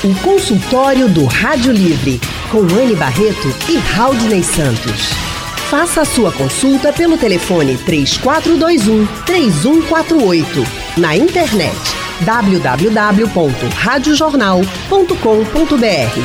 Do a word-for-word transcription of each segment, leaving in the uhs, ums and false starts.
O consultório do Rádio Livre, com Anne Barreto e Raudney Santos. Faça a sua consulta pelo telefone três quatro dois um, três um quatro oito. Na internet w w w ponto rádio jornal ponto com ponto b r.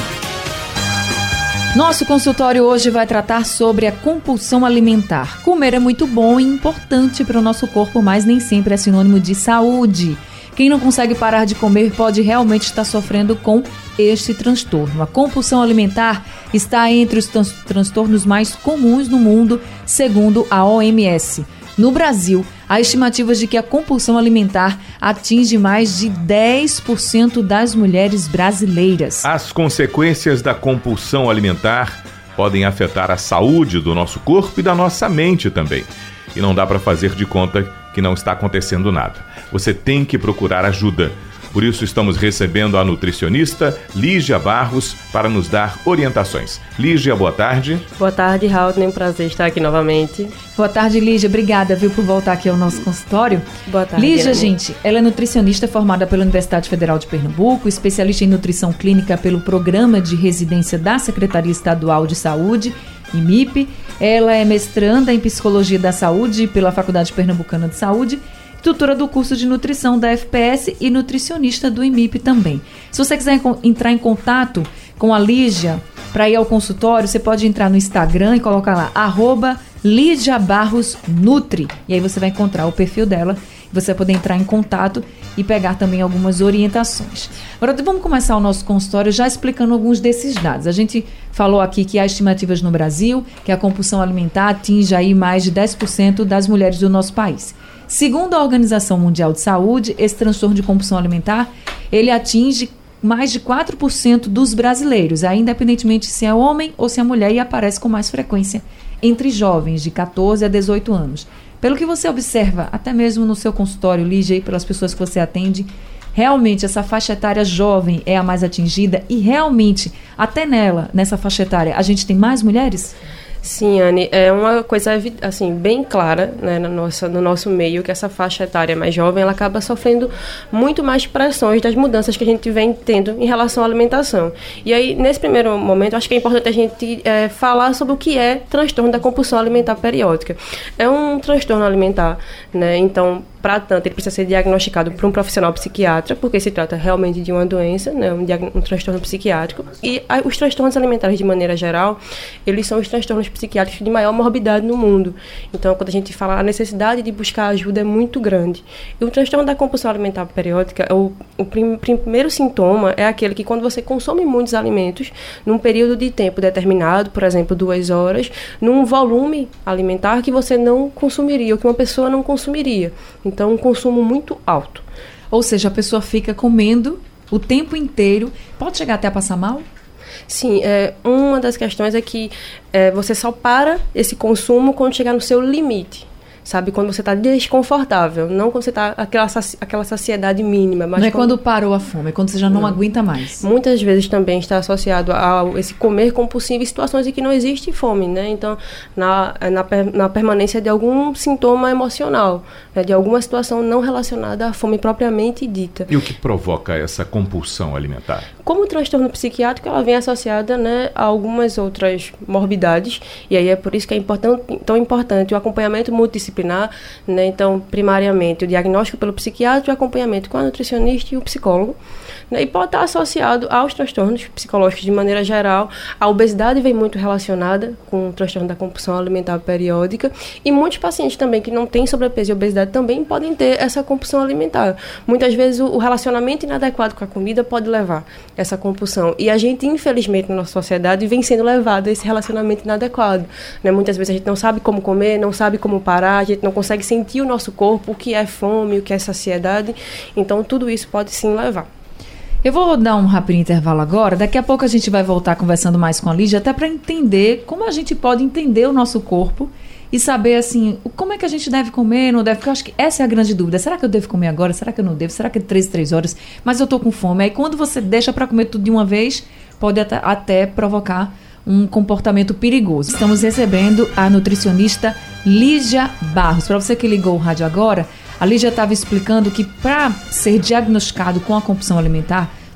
Nosso consultório hoje vai tratar sobre a compulsão alimentar. Comer é muito bom e importante para o nosso corpo, mas nem sempre é sinônimo de saúde. Quem não consegue parar de comer pode realmente estar sofrendo com este transtorno. A compulsão alimentar está entre os trans- transtornos mais comuns no mundo, segundo a O M S. No Brasil, há estimativas de que a compulsão alimentar atinge mais de dez por cento das mulheres brasileiras. As consequências da compulsão alimentar podem afetar a saúde do nosso corpo e da nossa mente também. E não dá para fazer de conta que não está acontecendo nada. Você tem que procurar ajuda. Por isso estamos recebendo a nutricionista Lígia Barros para nos dar orientações. Lígia, boa tarde. Boa tarde, Raudney. É um prazer estar aqui novamente. Boa tarde, Lígia. Obrigada, viu, por voltar aqui ao nosso consultório. Boa tarde. Lígia, Anne. gente, ela é nutricionista formada pela Universidade Federal de Pernambuco, especialista em nutrição clínica pelo Programa de Residência da Secretaria Estadual de Saúde, I M I P. Ela é mestranda em Psicologia da Saúde pela Faculdade Pernambucana de Saúde, tutora do curso de nutrição da F P S e nutricionista do I M I P também. Se você quiser entrar em contato com a Lígia para ir ao consultório, você pode entrar no Instagram e colocar lá, arroba Lígia Barros Nutri. E aí você vai encontrar o perfil dela, você vai poder entrar em contato e pegar também algumas orientações. Agora vamos começar o nosso consultório já explicando alguns desses dados. A gente falou aqui que há estimativas no Brasil que a compulsão alimentar atinge aí mais de dez por cento das mulheres do nosso país. Segundo a Organização Mundial de Saúde, esse transtorno de compulsão alimentar, ele atinge mais de quatro por cento dos brasileiros, aí, independentemente se é homem ou se é mulher, e aparece com mais frequência entre jovens de catorze a dezoito anos. Pelo que você observa, até mesmo no seu consultório, Lígia, e pelas pessoas que você atende, realmente essa faixa etária jovem é a mais atingida e realmente, até nela, nessa faixa etária, a gente tem mais mulheres? Sim, Anne, é uma coisa assim, bem clara, né, na nossa, no nosso meio, que essa faixa etária mais jovem ela acaba sofrendo muito mais pressões das mudanças que a gente vem tendo em relação à alimentação. E aí, nesse primeiro momento, acho que é importante a gente é, falar sobre o que é transtorno da compulsão alimentar periódica. É um transtorno alimentar, né, então, para tanto, ele precisa ser diagnosticado por um profissional psiquiatra, porque se trata realmente de uma doença, né, um, diag- um transtorno psiquiátrico. E a, os transtornos alimentares, de maneira geral, eles são os transtornos psiquiátricos de maior morbidade no mundo. Então, quando a gente fala, a necessidade de buscar ajuda é muito grande. E o transtorno da compulsão alimentar periódica, o, o prim, primeiro sintoma é aquele que quando você consome muitos alimentos, num período de tempo determinado, por exemplo, duas horas, num volume alimentar que você não consumiria, ou que uma pessoa não consumiria. Então, um consumo muito alto. Ou seja, a pessoa fica comendo o tempo inteiro, pode chegar até a passar mal? Sim, é, uma das questões é que é, você só para esse consumo quando chegar no seu limite, sabe? Quando você está desconfortável, não quando você está aquela, saci, aquela saciedade mínima. Mas não é quando, quando parou a fome, é quando você já não, não aguenta mais. Muitas vezes também está associado a esse comer compulsivo em situações em que não existe fome, né? Então, na, na, na permanência de algum sintoma emocional, né? De alguma situação não relacionada à fome propriamente dita. E o que provoca essa compulsão alimentar? Como transtorno psiquiátrico, ela vem associada, né, a algumas outras morbidades, e aí é por isso que é importante, tão importante o acompanhamento multidisciplinar, né? Então, primariamente, o diagnóstico pelo psiquiatra, o acompanhamento com a nutricionista e o psicólogo, né? E pode estar associado aos transtornos psicológicos de maneira geral. A obesidade vem muito relacionada com o transtorno da compulsão alimentar periódica, e muitos pacientes também que não têm sobrepeso e obesidade também podem ter essa compulsão alimentar. Muitas vezes o relacionamento inadequado com a comida pode levar essa compulsão. E a gente, infelizmente, na nossa sociedade, vem sendo levado a esse relacionamento inadequado, né? Muitas vezes a gente não sabe como comer, não sabe como parar, a gente não consegue sentir o nosso corpo, o que é fome, o que é saciedade. Então, tudo isso pode sim levar. Eu vou dar um rápido intervalo agora. Daqui a pouco a gente vai voltar conversando mais com a Lígia, até para entender como a gente pode entender o nosso corpo e saber, assim, como é que a gente deve comer, não deve, porque eu acho que essa é a grande dúvida. Será que eu devo comer agora? Será que eu não devo? Será que é três, três horas? Mas eu tô com fome. Aí quando você deixa para comer tudo de uma vez, pode até, até provocar um comportamento perigoso. Estamos recebendo a nutricionista Lígia Barros. Para você que ligou o rádio agora, a Lígia estava explicando que para ser diagnosticado com a compulsão alimentar,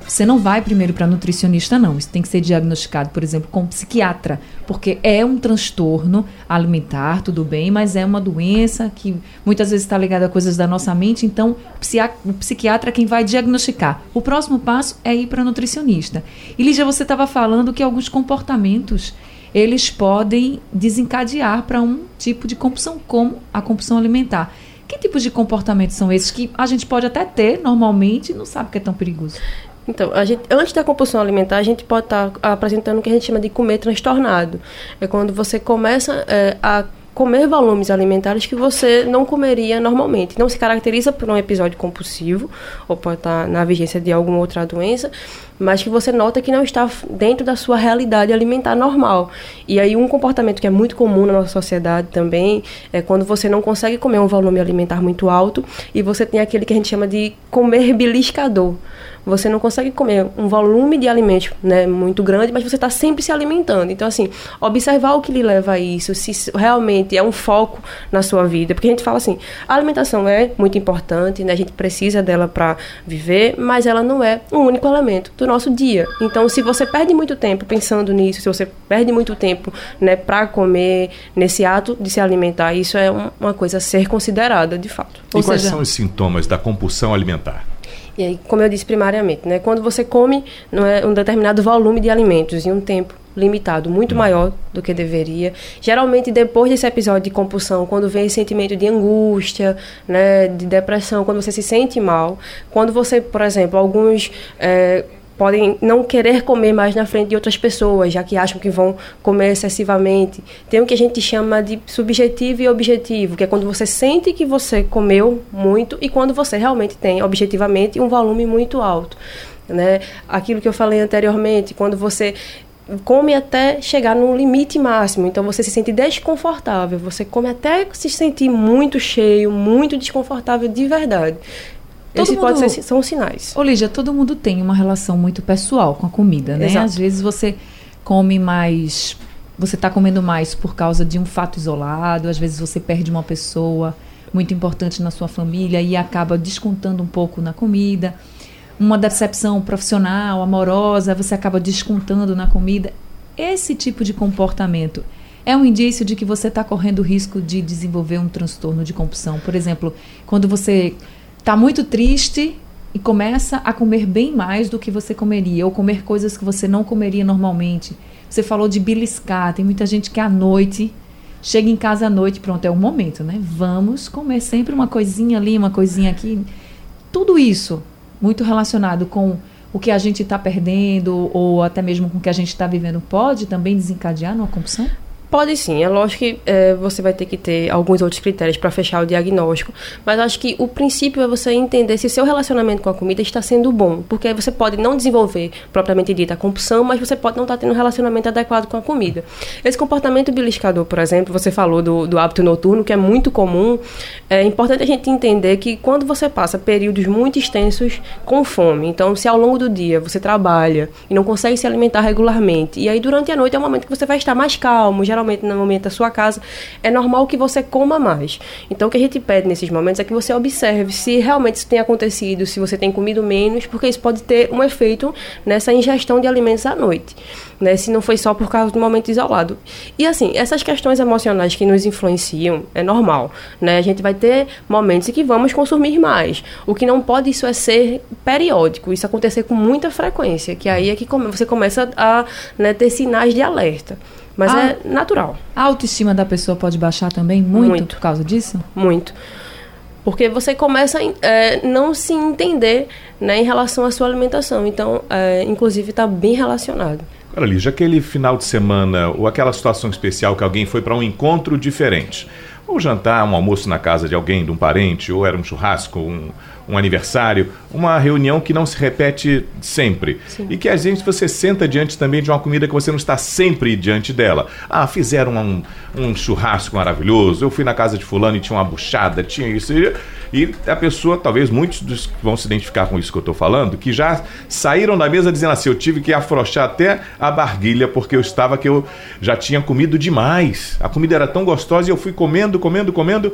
você não vai primeiro para nutricionista, não. Isso tem que ser diagnosticado, por exemplo, com um psiquiatra, porque é um transtorno alimentar, tudo bem, mas é uma doença que muitas vezes está ligada a coisas da nossa mente, então o psiquiatra é quem vai diagnosticar. O próximo passo é ir para nutricionista. E, Lígia, você estava falando que alguns comportamentos, eles podem desencadear para um tipo de compulsão, como a compulsão alimentar. Que tipos de comportamentos são esses que a gente pode até ter normalmente e não sabe que é tão perigoso? Então, a gente, antes da compulsão alimentar, a gente pode estar tá apresentando o que a gente chama de comer transtornado. É quando você começa é, a comer volumes alimentares que você não comeria normalmente. Não se caracteriza por um episódio compulsivo, ou pode estar na vigência de alguma outra doença, mas que você nota que não está dentro da sua realidade alimentar normal. E aí um comportamento que é muito comum na nossa sociedade também é quando você não consegue comer um volume alimentar muito alto e você tem aquele que a gente chama de comer beliscador. Você não consegue comer um volume de alimentos, né, muito grande, mas você está sempre se alimentando. Então, assim, observar o que lhe leva a isso, se realmente é um foco na sua vida. Porque a gente fala assim, a alimentação é muito importante, né, a gente precisa dela para viver, mas ela não é um único elemento do nosso dia. Então, se você perde muito tempo pensando nisso, se você perde muito tempo, né, para comer, nesse ato de se alimentar, isso é um, uma coisa a ser considerada, de fato. E Ou quais seja... são os sintomas da compulsão alimentar? E aí, como eu disse primariamente, né, quando você come não é, um determinado volume de alimentos em um tempo limitado, muito hum. maior do que deveria, geralmente depois desse episódio de compulsão, quando vem esse sentimento de angústia, né, de depressão, quando você se sente mal, quando você, por exemplo, alguns... É, podem não querer comer mais na frente de outras pessoas, já que acham que vão comer excessivamente. Tem o que a gente chama de subjetivo e objetivo, que é quando você sente que você comeu muito e quando você realmente tem, objetivamente, um volume muito alto, né? Aquilo que eu falei anteriormente, quando você come até chegar num limite máximo, então você se sente desconfortável, você come até se sentir muito cheio, muito desconfortável de verdade. Esse mundo, pode ser, são os sinais. Ô Lígia, todo mundo tem uma relação muito pessoal com a comida, né? Exato. Às vezes você come mais, você está comendo mais por causa de um fato isolado, às vezes você perde uma pessoa muito importante na sua família e acaba descontando um pouco na comida. Uma decepção profissional, amorosa, você acaba descontando na comida. Esse tipo de comportamento é um indício de que você está correndo o risco de desenvolver um transtorno de compulsão. Por exemplo, quando você está muito triste e começa a comer bem mais do que você comeria, ou comer coisas que você não comeria normalmente. Você falou de beliscar, tem muita gente que à noite, chega em casa à noite, pronto, é o momento, né? Vamos comer sempre uma coisinha ali, uma coisinha aqui. Tudo isso muito relacionado com o que a gente está perdendo, ou até mesmo com o que a gente está vivendo, pode também desencadear numa compulsão? Pode sim, é lógico que é, você vai ter que ter alguns outros critérios para fechar o diagnóstico, mas acho que o princípio é você entender se seu relacionamento com a comida está sendo bom, porque aí você pode não desenvolver propriamente dita a compulsão, mas você pode não estar tendo um relacionamento adequado com a comida. Esse comportamento beliscador, por exemplo, você falou do, do hábito noturno, que é muito comum. É importante a gente entender que quando você passa períodos muito extensos com fome, então se ao longo do dia você trabalha e não consegue se alimentar regularmente, e aí durante a noite é um momento que você vai estar mais calmo, já geralmente no momento da sua casa, é normal que você coma mais. Então, o que a gente pede nesses momentos é que você observe se realmente isso tem acontecido, se você tem comido menos, porque isso pode ter um efeito nessa ingestão de alimentos à noite, né? Se não foi só por causa de um momento isolado. E assim, essas questões emocionais que nos influenciam, é normal, né? A gente vai ter momentos em que vamos consumir mais. O que não pode isso é ser periódico, isso acontecer com muita frequência, que aí é que você começa a, né, ter sinais de alerta. Mas a, é natural. A autoestima da pessoa pode baixar também muito, muito. por causa disso? Muito. Porque você começa a é, não se entender, né, em relação à sua alimentação. Então, é, inclusive, está bem relacionado. Olha, Lígia, aquele final de semana ou aquela situação especial que alguém foi para um encontro diferente, ou jantar, um almoço na casa de alguém, de um parente, ou era um churrasco, um, um aniversário, uma reunião que não se repete sempre. Sim. E que às vezes você senta diante também de uma comida que você não está sempre diante dela. Ah, fizeram um, um churrasco maravilhoso, eu fui na casa de fulano e tinha uma buchada, tinha isso. E, e a pessoa, talvez muitos dos que vão se identificar com isso que eu estou falando, que já saíram da mesa dizendo assim, eu tive que afrouxar até a barguilha porque eu estava que eu já tinha comido demais. A comida era tão gostosa e eu fui comendo, comendo, comendo.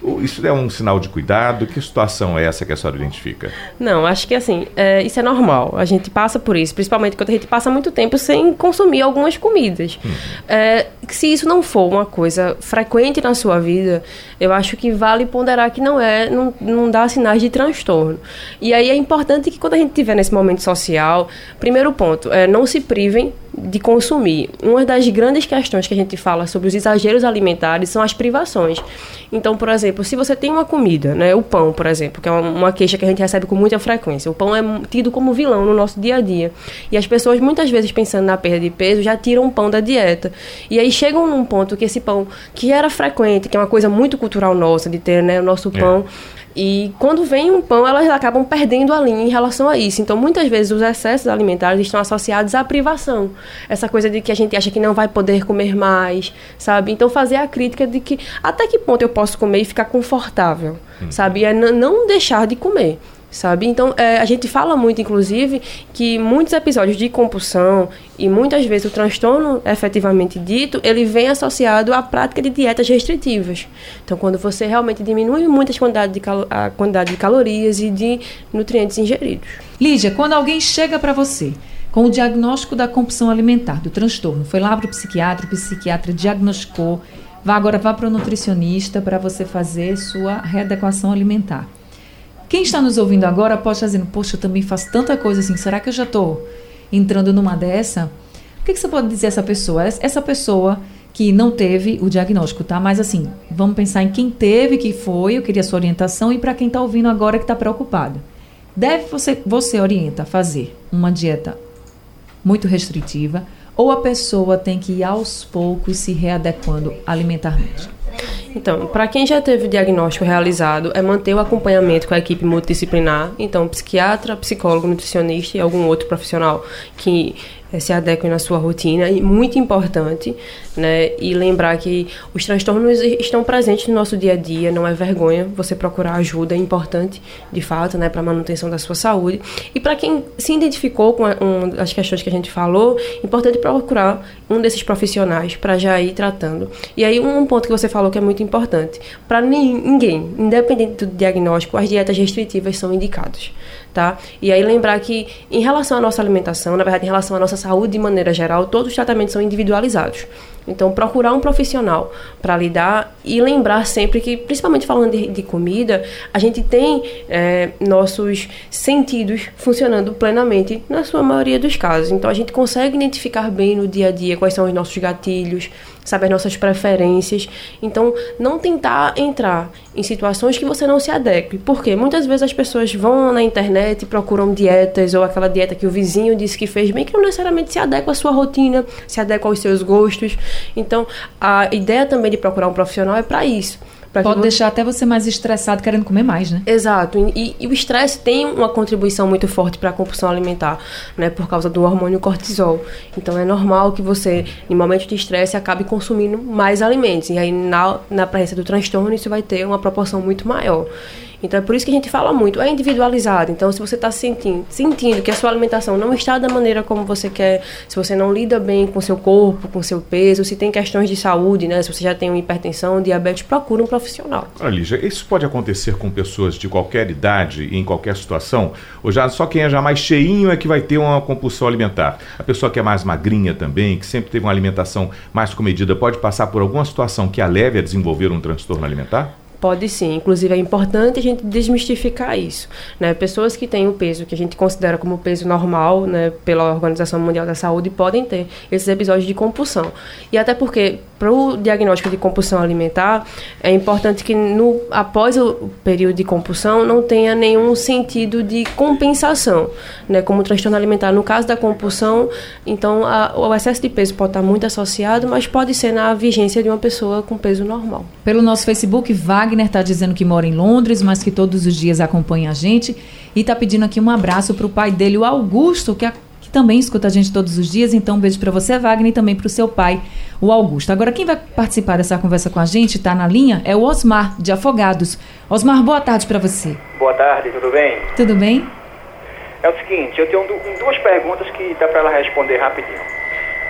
Isso é um sinal de cuidado? Que situação é essa que a senhora identifica? Não, acho que assim, é, isso é normal. A gente passa por isso, principalmente quando a gente passa muito tempo sem consumir algumas comidas. Hum. É, se isso não for uma coisa frequente na sua vida, eu acho que vale ponderar que não é, não, não dá sinais de transtorno. E aí é importante que quando a gente estiver nesse momento social, primeiro ponto, é, não se privem de consumir. Uma das grandes questões que a gente fala sobre os exageros alimentares são as privações. Então, por exemplo, se você tem uma comida, né, o pão, por exemplo, que é uma queixa que a gente recebe com muita frequência, o pão é tido como vilão no nosso dia a dia. E as pessoas, muitas vezes, pensando na perda de peso, já tiram o pão da dieta. E aí chegam num ponto que esse pão, que era frequente, que é uma coisa muito cultural nossa, de ter, né, o nosso pão... É. E quando vem um pão, elas acabam perdendo a linha em relação a isso. Então, muitas vezes, os excessos alimentares estão associados à privação. Essa coisa de que a gente acha que não vai poder comer mais, sabe? Então, fazer a crítica de que até que ponto eu posso comer e ficar confortável, hum. sabe? É n- não deixar de comer. Sabe? Então, é, a gente fala muito, inclusive, que muitos episódios de compulsão e muitas vezes o transtorno efetivamente dito, ele vem associado à prática de dietas restritivas. Então, quando você realmente diminui muito a quantidade de, cal- a quantidade de calorias e de nutrientes ingeridos. Lídia, quando alguém chega para você com o diagnóstico da compulsão alimentar, do transtorno, foi lá para o psiquiatra, o psiquiatra diagnosticou, vá agora vá para o nutricionista para você fazer sua readequação alimentar. Quem está nos ouvindo agora pode estar dizendo, poxa, eu também faço tanta coisa assim, será que eu já estou entrando numa dessa? O que, que você pode dizer a essa pessoa? Essa pessoa que não teve o diagnóstico, tá? Mas assim, vamos pensar em quem teve, que foi, eu queria a sua orientação, e para quem está ouvindo agora que está preocupado. Deve você, você orienta a fazer uma dieta muito restritiva, ou a pessoa tem que ir aos poucos se readequando alimentarmente? Então, para quem já teve o diagnóstico realizado, é manter o acompanhamento com a equipe multidisciplinar, então psiquiatra, psicólogo, nutricionista e algum outro profissional que é, se adequem na sua rotina, e muito importante, né, e lembrar que os transtornos estão presentes no nosso dia a dia, não é vergonha você procurar ajuda, é importante, de fato, né, para a manutenção da sua saúde. E para quem se identificou com a, um, as questões que a gente falou, é importante procurar um desses profissionais para já ir tratando. E aí um ponto que você falou que é muito importante, para ninguém, independente do diagnóstico, as dietas restritivas são indicadas. Tá? E aí lembrar que em relação à nossa alimentação, na verdade em relação à nossa saúde de maneira geral, todos os tratamentos são individualizados. Então procurar um profissional para lidar e lembrar sempre que, principalmente falando de, de comida, a gente tem é, nossos sentidos funcionando plenamente na sua maioria dos casos. Então a gente consegue identificar bem no dia a dia quais são os nossos gatilhos, sabe, as nossas preferências. Então, não tentar entrar em situações que você não se adeque. Porque muitas vezes as pessoas vão na internet e procuram dietas, ou aquela dieta que o vizinho disse que fez bem, que não necessariamente se adequa à sua rotina, se adequa aos seus gostos. Então, a ideia também de procurar um profissional é para isso. Pode você... deixar até você mais estressado, querendo comer mais, né? Exato. E, e o estresse tem uma contribuição muito forte para a compulsão alimentar, né? Por causa do hormônio cortisol. Então, é normal que você, em momentos de estresse, acabe consumindo mais alimentos. E aí, na, na presença do transtorno, isso vai ter uma proporção muito maior. Então, é por isso que a gente fala muito, é individualizado. Então, se você está sentindo, sentindo que a sua alimentação não está da maneira como você quer, se você não lida bem com o seu corpo, com o seu peso, se tem questões de saúde, né? Se você já tem uma hipertensão, diabetes, procura um profissional. Olha, Lígia, isso pode acontecer com pessoas de qualquer idade e em qualquer situação? Ou já só quem é já mais cheinho é que vai ter uma compulsão alimentar? A pessoa que é mais magrinha também, que sempre teve uma alimentação mais comedida, pode passar por alguma situação que a leve a desenvolver um transtorno alimentar? Pode sim, inclusive é importante a gente desmistificar isso, né? Pessoas que têm o peso que a gente considera como peso normal, né, pela Organização Mundial da Saúde, podem ter esses episódios de compulsão. E até porque, para o diagnóstico de compulsão alimentar, é importante que no, após o período de compulsão não tenha nenhum sentido de compensação, né, como o transtorno alimentar. No caso da compulsão, então a, o excesso de peso pode estar muito associado, mas pode ser na vigência de uma pessoa com peso normal. Pelo nosso Facebook, Wagner está dizendo que mora em Londres, mas que todos os dias acompanha a gente, e está pedindo aqui um abraço para o pai dele, o Augusto, que, a, que também escuta a gente todos os dias. Então um beijo para você, Wagner, e também para o seu pai, o Augusto. Agora quem vai participar dessa conversa com a gente, está na linha, é o Osmar, de Afogados. Osmar, boa tarde para você. Boa tarde, tudo bem? Tudo bem? É o seguinte, eu tenho duas perguntas que dá para ela responder rapidinho.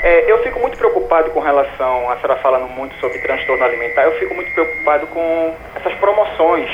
É, eu fico muito preocupado com relação, a senhora falando muito sobre transtorno alimentar, eu fico muito preocupado com essas promoções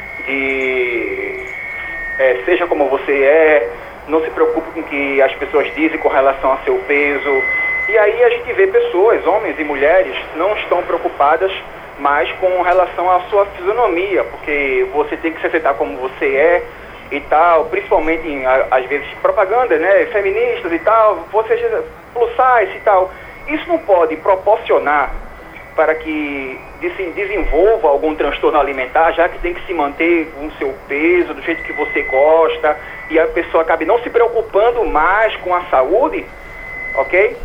de é, seja como você é, não se preocupe com o que as pessoas dizem com relação a seu peso. E aí a gente vê pessoas, homens e mulheres, não estão preocupadas mais com relação à sua fisionomia, porque você tem que se aceitar como você é e tal, principalmente em, às vezes, propaganda, né, feministas e tal, você plus size e tal. Isso não pode proporcionar para que se desenvolva algum transtorno alimentar, já que tem que se manter com o seu peso, do jeito que você gosta, e a pessoa acabe não se preocupando mais com a saúde, ok?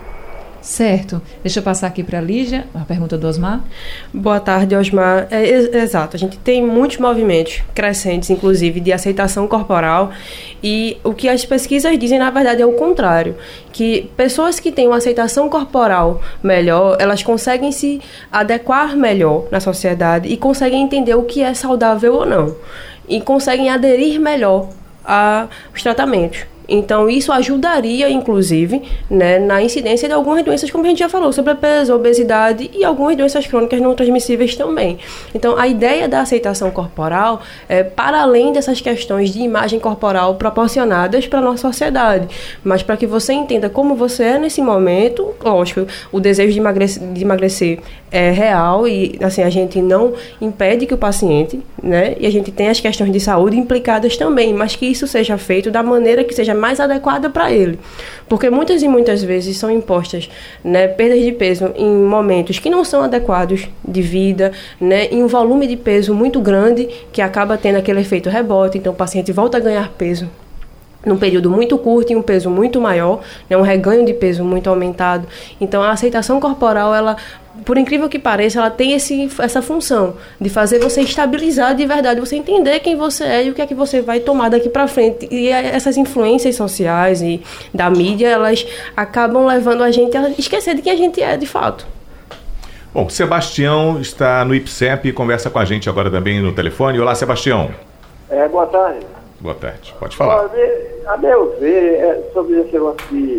Certo. Deixa eu passar aqui para a Lígia, a pergunta do Osmar. Boa tarde, Osmar. É, é, exato, a gente tem muitos movimentos crescentes, inclusive, de aceitação corporal, e o que as pesquisas dizem, na verdade, é o contrário, que pessoas que têm uma aceitação corporal melhor, elas conseguem se adequar melhor na sociedade e conseguem entender o que é saudável ou não, e conseguem aderir melhor aos tratamentos. Então, isso ajudaria, inclusive, né, na incidência de algumas doenças, como a gente já falou, sobrepeso, obesidade e algumas doenças crônicas não transmissíveis também. Então, a ideia da aceitação corporal é para além dessas questões de imagem corporal proporcionadas para a nossa sociedade, mas para que você entenda como você é nesse momento. Lógico, o desejo de emagrecer, de emagrecer é real e, assim, a gente não impede que o paciente, né, e a gente tem as questões de saúde implicadas também, mas que isso seja feito da maneira que seja mais adequada para ele, porque muitas e muitas vezes são impostas, né, perdas de peso em momentos que não são adequados de vida, né, em um volume de peso muito grande que acaba tendo aquele efeito rebote, então o paciente volta a ganhar peso num período muito curto e um peso muito maior, né, um reganho de peso muito aumentado. Então a aceitação corporal, ela, por incrível que pareça, ela tem esse, essa função de fazer você estabilizar de verdade, você entender quem você é e o que é que você vai tomar daqui para frente. E essas influências sociais e da mídia, elas acabam levando a gente a esquecer de quem a gente é de fato. Bom, Sebastião está no I P S E P e conversa com a gente agora também no telefone. Olá, Sebastião. É, boa tarde. Boa tarde, pode falar. A meu ver, é sobre esse negócio de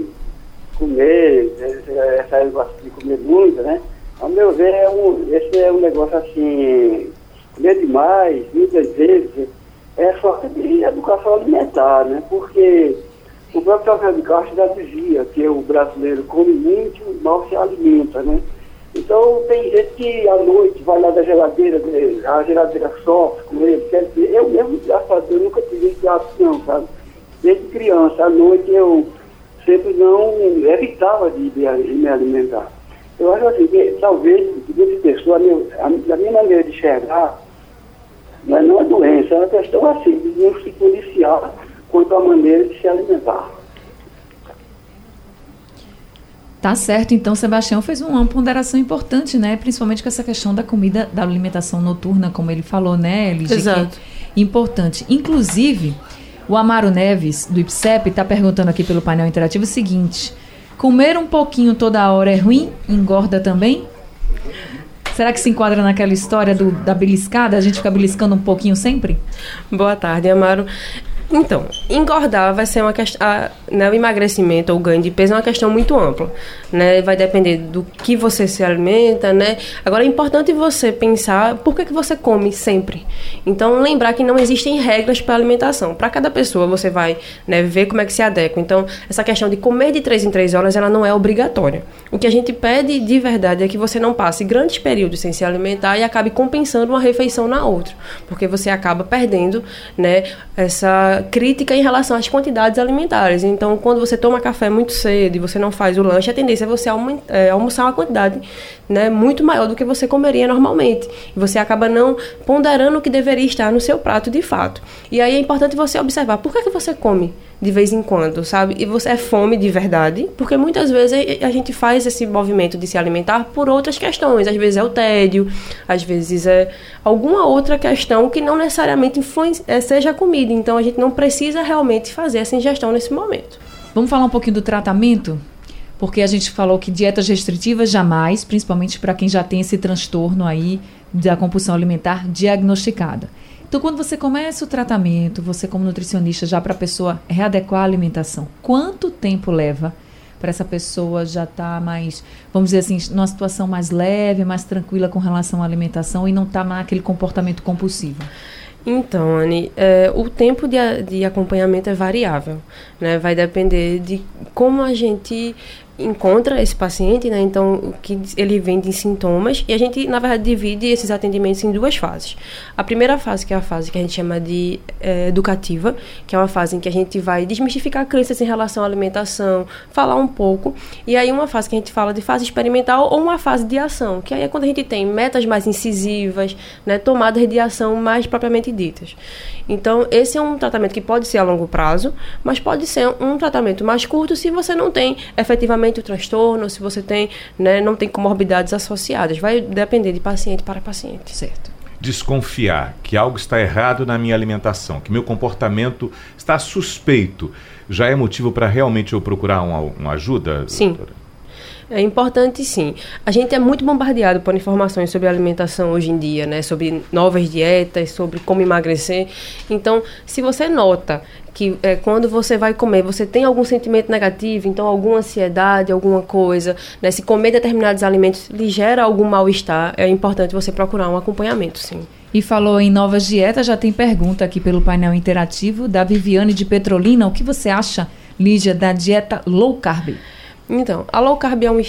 comer, esse negócio de comer muito, né? A meu ver, é um, esse é um negócio assim, comer demais, muitas vezes, é falta de educação alimentar, né? Porque o próprio Rafael de Castro já dizia que o brasileiro come muito e mal se alimenta, né? Então, tem gente que à noite vai lá da geladeira, a geladeira sofre com ele. Quer dizer, eu mesmo, graças a Deus, nunca tive esse hábito, não, sabe? Desde criança, à noite eu sempre não evitava de, de, de me alimentar. Eu acho assim, que talvez, muitas pessoas, a minha, a minha maneira de enxergar, mas não é doença, é uma questão assim, de não se policiar quanto à maneira de se alimentar. Tá certo, então Sebastião fez uma ponderação importante, né? Principalmente com essa questão da comida, da alimentação noturna, como ele falou, né, Lígia? Exato. É importante. Inclusive, o Amaro Neves, do I P S E P, está perguntando aqui pelo painel interativo o seguinte: comer um pouquinho toda hora é ruim? Engorda também? Será que se enquadra naquela história do, da beliscada? A gente fica beliscando um pouquinho sempre? Boa tarde, Amaro. Então, engordar vai ser uma questão, a, né, o emagrecimento ou o ganho de peso é uma questão muito ampla, né, vai depender do que você se alimenta, né, agora é importante você pensar por que, que você come sempre, então lembrar que não existem regras para alimentação, para cada pessoa você vai, né, ver como é que se adequa, então essa questão de comer de três em três horas, ela não é obrigatória, o que a gente pede de verdade é que você não passe grandes períodos sem se alimentar e acabe compensando uma refeição na outra, porque você acaba perdendo, né, essa crítica em relação às quantidades alimentares. Então, quando você toma café muito cedo e você não faz o lanche, a tendência é você almo- é, almoçar uma quantidade, né, muito maior do que você comeria normalmente. E você acaba não ponderando o que deveria estar no seu prato de fato. E aí é importante você observar por que, que você come de vez em quando, sabe? E você é fome de verdade, porque muitas vezes a gente faz esse movimento de se alimentar por outras questões. Às vezes é o tédio, às vezes é alguma outra questão que não necessariamente influencia, é, seja a comida. Então a gente não precisa realmente fazer essa ingestão nesse momento. Vamos falar um pouquinho do tratamento? Porque a gente falou que dietas restritivas jamais, principalmente para quem já tem esse transtorno aí da compulsão alimentar diagnosticada. Então, quando você começa o tratamento, você como nutricionista, já para a pessoa readequar a alimentação, quanto tempo leva para essa pessoa já estar tá mais, vamos dizer assim, numa situação mais leve, mais tranquila com relação à alimentação e não estar tá naquele comportamento compulsivo? Então, Anny, é, o tempo de, de acompanhamento é variável, né? Vai depender de como a gente encontra esse paciente, né? Então, o que ele vem de sintomas, e a gente, na verdade, divide esses atendimentos em duas fases. A primeira fase, que é a fase que a gente chama de é, educativa, que é uma fase em que a gente vai desmistificar crenças em relação à alimentação, falar um pouco, e aí uma fase que a gente fala de fase experimental ou uma fase de ação, que aí é quando a gente tem metas mais incisivas, né? Tomadas de ação mais propriamente ditas. Então, esse é um tratamento que pode ser a longo prazo, mas pode ser um tratamento mais curto se você não tem efetivamente o transtorno, se você tem, né, não tem comorbidades associadas. Vai depender de paciente para paciente. Certo. Desconfiar que algo está errado na minha alimentação, que meu comportamento está suspeito, já é motivo para realmente eu procurar uma, uma ajuda? Sim. Doutora? É importante, sim. A gente é muito bombardeado por informações sobre alimentação hoje em dia, né? Sobre novas dietas, sobre como emagrecer. Então, se você nota que é, quando você vai comer, você tem algum sentimento negativo, então alguma ansiedade, alguma coisa, né? Se comer determinados alimentos lhe gera algum mal-estar, é importante você procurar um acompanhamento, sim. E falou em novas dietas, já tem pergunta aqui pelo painel interativo da Viviane de Petrolina. O que você acha, Lígia, da dieta low carb? Então, a low carb é uma,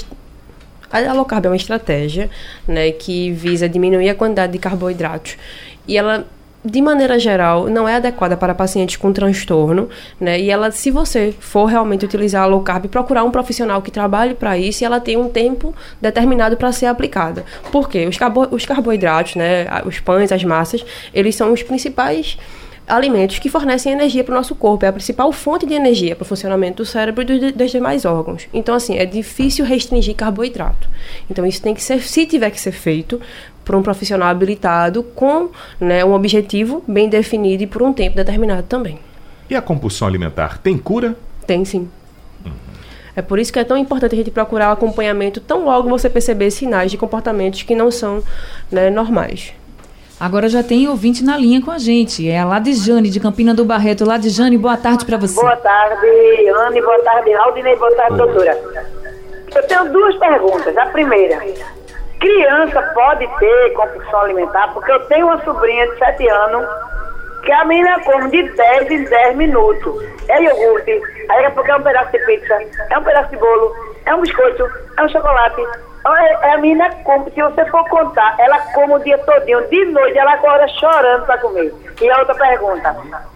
a low carb é uma estratégia, né, que visa diminuir a quantidade de carboidratos. E ela, de maneira geral, não é adequada para pacientes com transtorno, né? E ela, se você for realmente utilizar a low carb, procurar um profissional que trabalhe para isso, e ela tem um tempo determinado para ser aplicada. Por quê? Os, carbo, os carboidratos, né, os pães, as massas, eles são os principais alimentos que fornecem energia para o nosso corpo, é a principal fonte de energia para o funcionamento do cérebro e dos, dos demais órgãos. Então, assim, é difícil restringir carboidrato. Então, isso tem que ser, se tiver que ser feito, por um profissional habilitado com, né, um objetivo bem definido e por um tempo determinado também. E a compulsão alimentar tem cura? Tem, sim. Uhum. É por isso que é tão importante a gente procurar o acompanhamento tão logo você perceber sinais de comportamentos que não são, né, normais. Agora já tem ouvinte na linha com a gente. É a Ladijane, de Campina do Barreto. Ladijane, boa tarde para você. Boa tarde, Anny. Boa tarde, Aldinei. Boa tarde, doutora. Eu tenho duas perguntas. A primeira, criança pode ter compulsão alimentar? Porque eu tenho uma sobrinha de sete anos que a menina come de dez em dez minutos. É iogurte, aí daqui a pouco é um pedaço de pizza, é um pedaço de bolo, é um biscoito, é um chocolate. A menina come, se você for contar, ela come o dia todinho, de noite ela acorda chorando para comer. E a outra pergunta,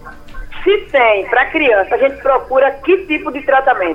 se tem para criança, a gente procura que tipo de tratamento?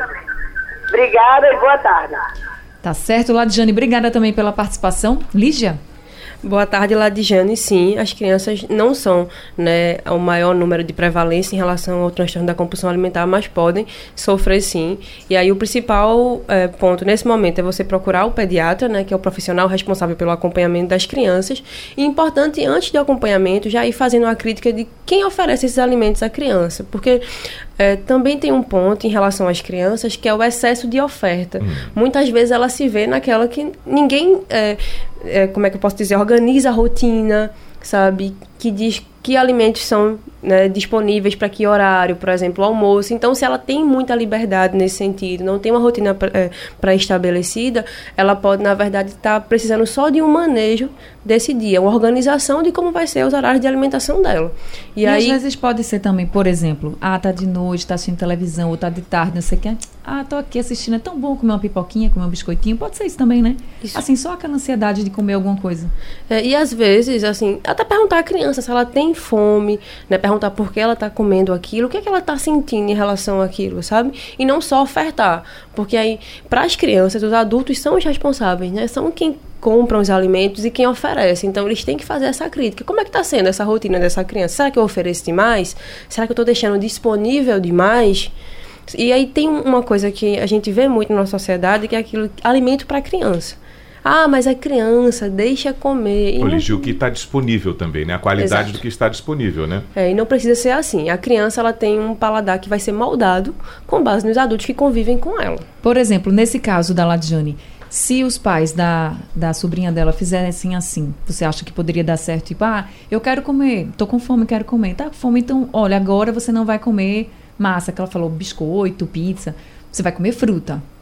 Obrigada e boa tarde. Tá certo, Ladijane, obrigada também pela participação. Lígia? Boa tarde, Ladijane. Sim, as crianças não são, né, o maior número de prevalência em relação ao transtorno da compulsão alimentar, mas podem sofrer sim. E aí o principal é, ponto nesse momento é você procurar o pediatra, né, que é o profissional responsável pelo acompanhamento das crianças. E importante, antes do acompanhamento, já ir fazendo uma crítica de quem oferece esses alimentos à criança. Porque é, também tem um ponto em relação às crianças, que é o excesso de oferta. Hum. Muitas vezes ela se vê naquela que ninguém... É, É, como é que eu posso dizer, organiza a rotina, sabe, que diz que alimentos são, né, disponíveis para que horário, por exemplo, o almoço. Então, se ela tem muita liberdade nesse sentido, não tem uma rotina é, pré-estabelecida, ela pode, na verdade, estar tá precisando só de um manejo desse dia, uma organização de como vai ser os horários de alimentação dela. E, e aí, às vezes pode ser também, por exemplo, ah, tá de noite, tá assistindo televisão, ou tá de tarde, não sei o que, ah, tô aqui assistindo, é tão bom comer uma pipoquinha, comer um biscoitinho, pode ser isso também, né? Isso. Assim, só aquela ansiedade de comer alguma coisa. É, e às vezes, assim, até perguntar à criança se ela tem fome, né? Perguntar por que ela tá comendo aquilo, o que é que ela tá sentindo em relação àquilo, sabe? E não só ofertar, porque aí, para as crianças, os adultos são os responsáveis, né? São quem compram os alimentos e quem oferece. Então, eles têm que fazer essa crítica. Como é que está sendo essa rotina dessa criança? Será que eu ofereço demais? Será que eu estou deixando disponível demais? E aí tem uma coisa que a gente vê muito na nossa sociedade, que é aquilo, alimento para criança. Ah, mas a criança deixa comer. Corrigir o que está disponível também, né? A qualidade Exato. do que está disponível, né? É, e não precisa ser assim. A criança, ela tem um paladar que vai ser moldado com base nos adultos que convivem com ela. Por exemplo, nesse caso da Ladijane, se os pais da, da sobrinha dela fizessem assim, você acha que poderia dar certo? Tipo, ah, eu quero comer, tô com fome, quero comer. Tá com fome, então, olha, agora você não vai comer massa, que ela falou, biscoito, pizza, você vai comer fruta.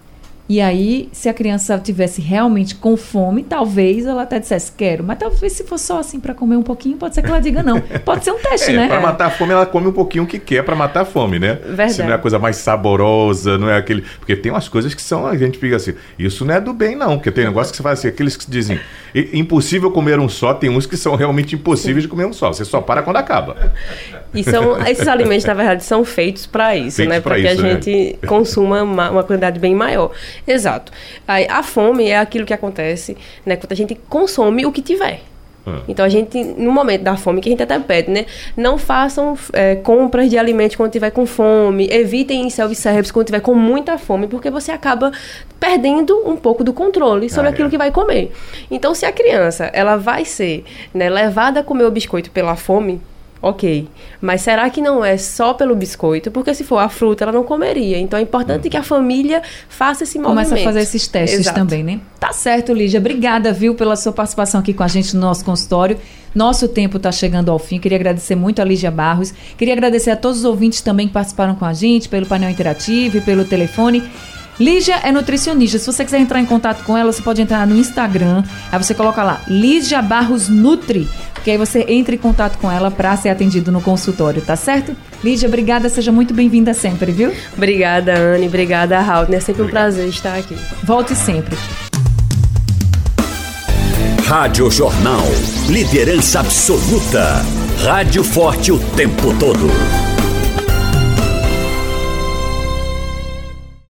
E aí, se a criança tivesse realmente com fome, talvez ela até dissesse, quero. Mas talvez se for só assim para comer um pouquinho, pode ser que ela diga não. Pode ser um teste, é, né? Para matar a fome, ela come um pouquinho o que quer para matar a fome, né? Verdade. Se não é a coisa mais saborosa, não é aquele... Porque tem umas coisas que são, a gente fica assim, isso não é do bem não, porque tem negócio que você faz assim, aqueles que dizem, impossível comer um só, tem uns que são realmente impossíveis de comer um só, você só para quando acaba. E são, esses alimentos, na verdade, são feitos para isso, feitos né? Para que a gente né? consuma uma, uma quantidade bem maior. Exato. Aí, a fome é aquilo que acontece, né, quando a gente consome o que tiver. Ah. Então, a gente, no momento da fome, que a gente até pede, né? Não façam é, compras de alimentos quando tiver com fome. Evitem self-service quando tiver com muita fome, porque você acaba perdendo um pouco do controle sobre ah, aquilo é. que vai comer. Então, se a criança, ela vai ser, né, levada a comer o biscoito pela fome, ok, mas será que não é só pelo biscoito? Porque se for a fruta, ela não comeria. Então é importante que a família faça esse movimento. Começa a fazer esses testes Exato. também, né? Tá certo, Lígia. Obrigada, viu, pela sua participação aqui com a gente no nosso consultório. Nosso tempo está chegando ao fim. Queria agradecer muito a Lígia Barros. Queria agradecer a todos os ouvintes também que participaram com a gente, pelo painel interativo e pelo telefone. Lígia é nutricionista. Se você quiser entrar em contato com ela, você pode entrar no Instagram. Aí você coloca lá, Lígia Barros Nutri. Que aí você entra em contato com ela para ser atendido no consultório, tá certo? Lígia, obrigada, seja muito bem-vinda sempre, viu? Obrigada, Anne, obrigada, Raul. É sempre um prazer estar aqui. Volte sempre. Rádio Jornal, liderança absoluta. Rádio forte o tempo todo.